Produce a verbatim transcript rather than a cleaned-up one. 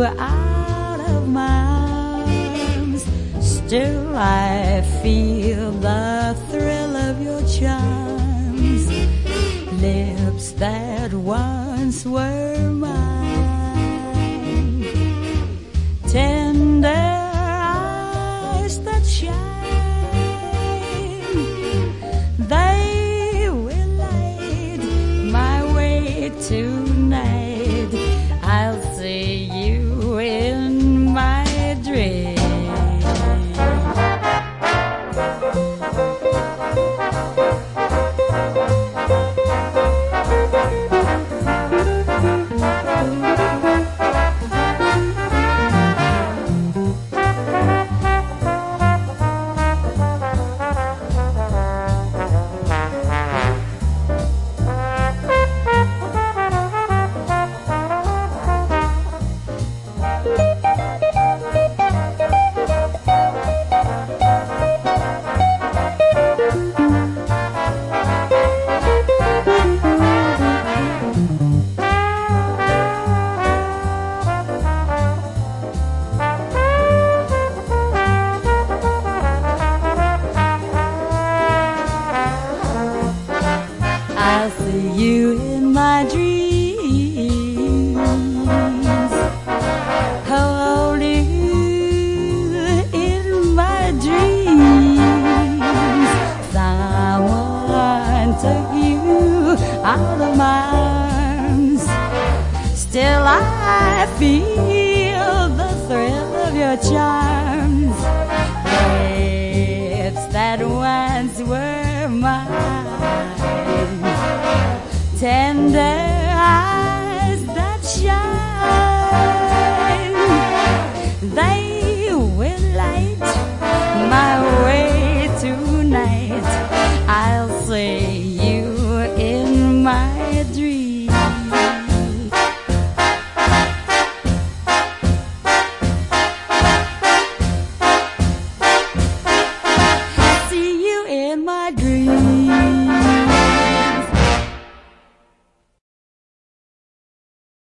out of my arms. Still I feel the thrill of your charms, lips that once were mine, tender eyes that shine. They will light my way tonight. I'll see you in my dream. I'll see you in my dreams, hold you in my dreams. Someone took you out of my arms. Still I feel the thrill of your charms. Hey,